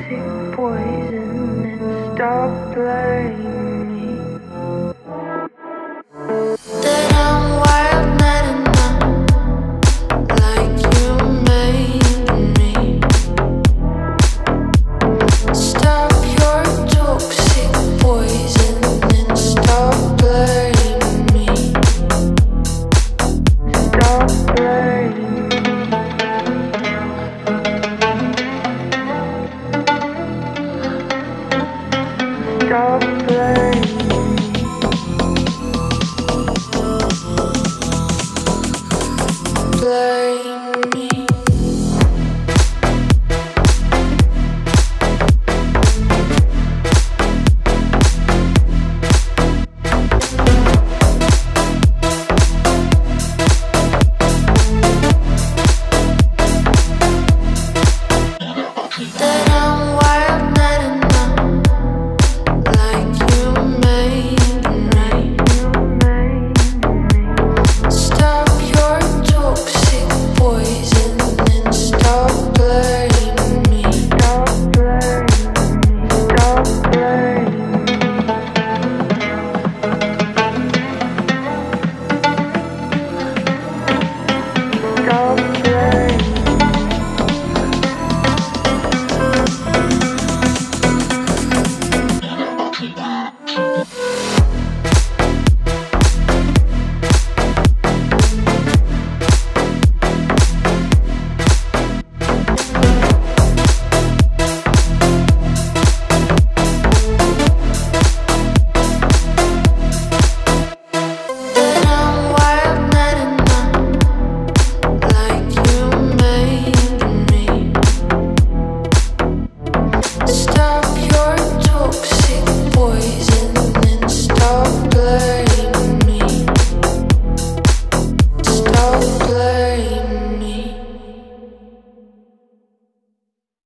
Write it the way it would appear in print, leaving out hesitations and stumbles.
toxic poison and stop blaming me. That I'm wild, not enough, like you made me. Stop your toxic poison and stop blaming me. Stop blaming me. Stop blaming me. Blame me. That I'm wild, not enough, like you made me. Stop your toxic poison and stop blaming me. Stop blaming me. Stop blaming me.